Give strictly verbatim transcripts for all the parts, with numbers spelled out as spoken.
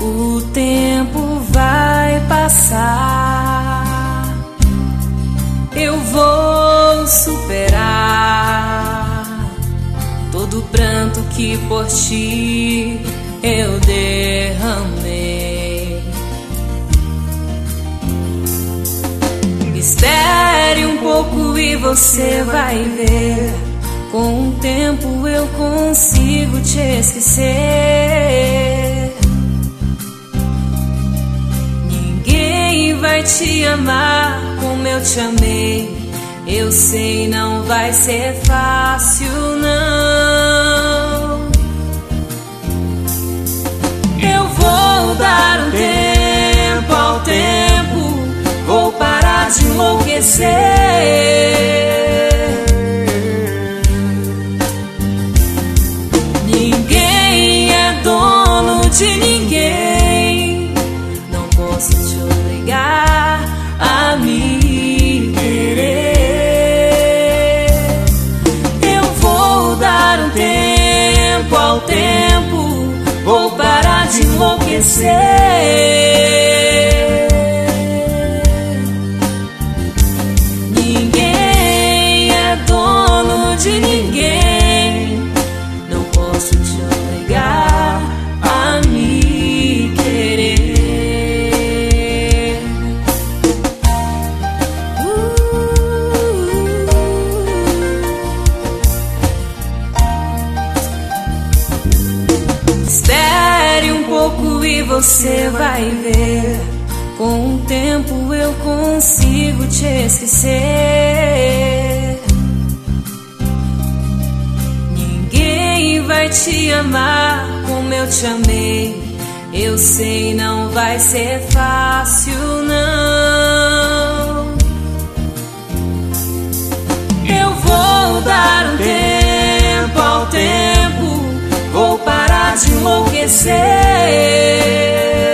O tempo vai passar, eu vou superar todo o pranto que por ti eu derramei. Espere um pouco e você vai ver, com o tempo eu consigo te esquecer. Ninguém vai te amar como eu te amei. Eu sei, não vai ser fácil, não. Eu vou dar um tempo ao tempo, vou parar de enlouquecer. Ninguém é dono de ninguém, não posso te obrigar a me querer. Eu vou dar um tempo ao tempo, vou parar de enlouquecer. Ninguém é dono de ninguém, não posso te obrigar a me querer. uh, Espere um pouco e você vai ver, com o tempo eu consigo te esquecer. Ninguém vai te amar como eu te amei. Eu sei, não vai ser fácil, não. Eu vou dar um tempo ao tempo, vou parar de enlouquecer.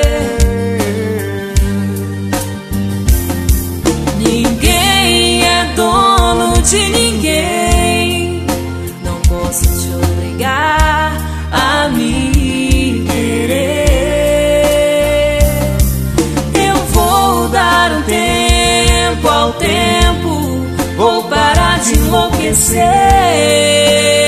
Ninguém é dono de ninguém, não posso te obrigar a me querer. Eu vou dar um tempo ao tempo, vou parar de enlouquecer.